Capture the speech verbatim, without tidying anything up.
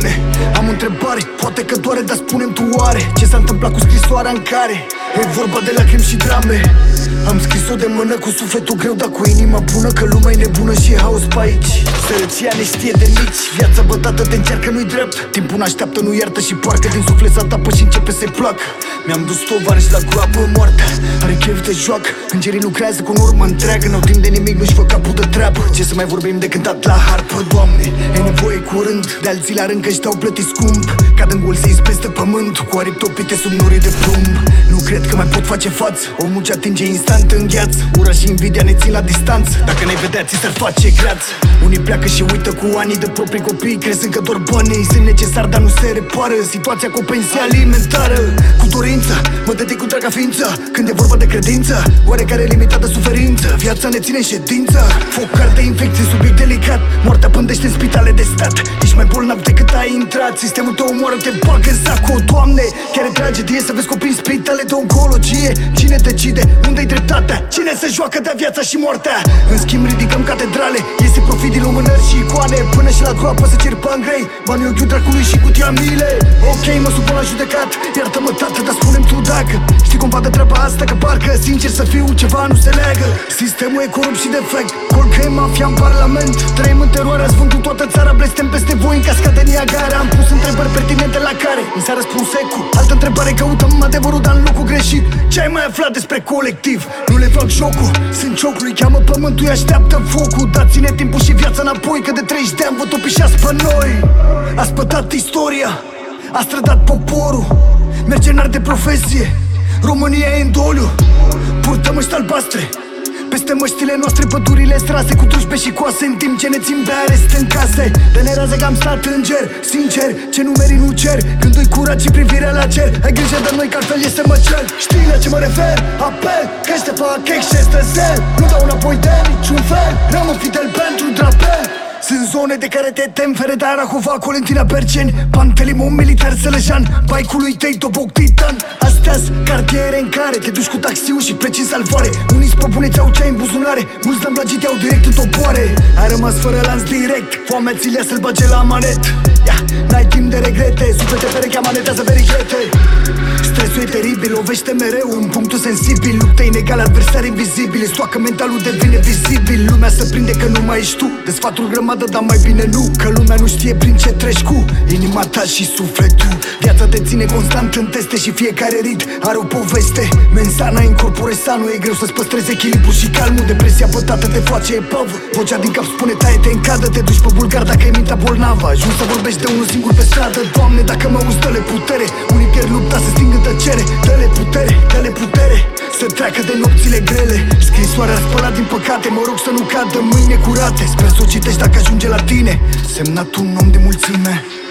Doamne, am o întrebare, poate că doare, dar spune-mi tu oare ce s-a întâmplat cu scrisoarea în care e vorba de lacrimi și drame? Am scris-o de mână cu sufletul greu, dar cu inima bună, că lumea e nebună și e haos pe aici. Sărăcia ne știe de mici, viața bătată de încearcă, nu-i drept. Timpul n-așteaptă, nu iartă și poarcă din suflet s-a tapă și începe să-i placă. Mi-am dus tovarăși la groapă, moartea are chef de joacă. Îngerii lucrează cu normă întreagă, n-au timp de nimic, nu-și fă capul de treabă. Ce să mai vorbim de cântat la harpă, Doamne, e nevoie curând de alții la rând, că ăștia au plătit scump. Cad în gol să-i speste pământ, cu aripi topite sub norii de plumb. Nu cred că mai pot face față, omul ce atinge instant în gheață. Ura și invidia ne țin la distanță, dacă ne-ai vedea ți s-ar face grață. Unii pleacă și uită cu ani de proprii copii, crezând că doar banii sunt necesari, dar nu se repară situația cu o pensie alimentară. Cu dorință, mă dedic cu draga ființă, când e vorba de credință, oarecare limitată suferință. Viața ne ține în ședință, focar de infecție, subiect delicat. Moartea pândește în spitale de stat, ești mai bolnav decât ai intrat. Sistemul tău omoară, te bagă în sac, o Doamne. Chiar e tragedie să vezi copii în spitale de oncologie. Cine decide? Unde-i dreptatea? Cine se joacă de viața și moartea? În schimb ridicăm catedrale, iese profit din lumânări și icoane, până și la groapă să cer bani grei, banii ochiul dracului și cutia mile. Ok, mă supun la judecat, iartă-mă tată, dar spune-mi tu dacă știi cumva de treaba asta, că parcă, sincer să fiu, ceva nu se leagă. Sistemul e corupt și defect, colcă e mafia în parlament. Trăim în teroare, ați vândut toată țara, blestem peste voi în cascade Niagara. Am pus întrebări pertinente la care mi s-a răspuns ecu. Altă întrebare, căutăm adevărul, dar în locul greșit. Ce ai mai aflat despre colectiv? Nu le fac jocul, sunt ciocul, îi cheamă pământul, îi așteaptă focul. Dați-ne timpul și viața înapoi, că de treizeci de ani vă topișați pe noi. A spătat istoria, a strădat poporul, mercenari de profesie, România e în doliu. Purtăm măști albastre peste măștile noastre, pădurile strase cu drujbe și coase, în timp ce ne țin pe arest în case. De nerază că am stat în ger, sincer, ce numeri nu cer, gândul-i curat și privirea la cer. Ai grijă de noi că altfel e să mă cer. Știi la ce mă refer? Apel, că te fac exces de zel, nu dau înapoi de niciun fel, rămân fidel pentru drapel. Sunt zone de care te tem, Feredar, Rahova, Colentina, Berceni, Pantelimon, Militar, Sălăjan, Baicului tăi, Toboc, Titan. Astea-s cartiere în care te duci cu taxiul și pleci în salvare. Unii spăpuneți au ceai în buzunare, mulți dămblagite au direct în topoare. Ai rămas fără lanț direct, foamea ți-l ia să-l bage la manet. yeah. N-ai timp de regrete, suflete perechea manetează verichete. Stresul e teribil, lovește mereu în punctul sensibil. Luptă inegale, adversari invizibili, stoacă mentalul devine vizibil. Lumea se prinde că nu mai ești tu, de sfaturi grămadă, dar mai bine nu, că lumea nu știe prin ce treci cu inima ta și sufletul. Viața te ține constant în teste și fiecare rit are o poveste. Mensana incorpore sanu, e greu să-ți păstrezi echilibru și calmul. Depresia bătată te face epavă, vocea din cap spune taie-te în cadă. Te duci pe bulgar dacă e mintea bolnavă, ajungi să vorbești de unul singur pe stradă. Doamne, dacă mă auzi, dă-le putere, unii pierd lupta, se sting în tăcere. Dă-le putere, dă-le putere, să treacă de nopțile grele. Scrisoarea spălat din păcate, mă rog să nu cadă mâine curate. Sper să o citești dacă ajunge la tine, semnat un om de mulțime.